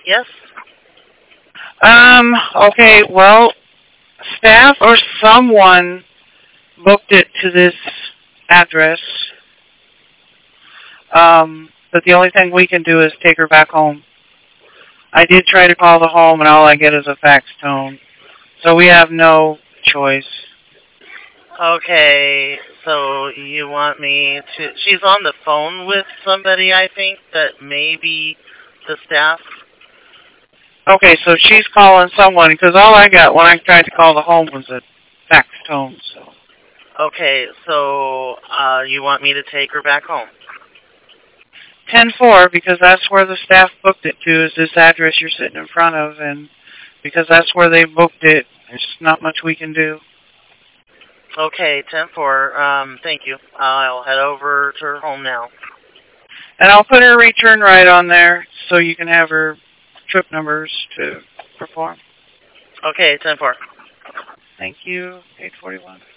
Yes. Okay, well, staff or someone booked it to this address. But the only thing we can do is take her back home. I did try to call the home, and all I get is a fax tone. So we have no choice. Okay, so you want me to... She's on the phone with somebody, I think, that may be the staff. Okay, so she's calling someone, because all I got when I tried to call the home was a fax tone. So. Okay, so you want me to take her back home? 10-4, because that's where the staff booked it to, is this address you're sitting in front of, and because that's where they booked it, there's not much we can do. Okay, 10-4, thank you. I'll head over to her home now. And I'll put her return right on there, so you can have her trip numbers to perform. Okay, 10-4. Thank you, 841.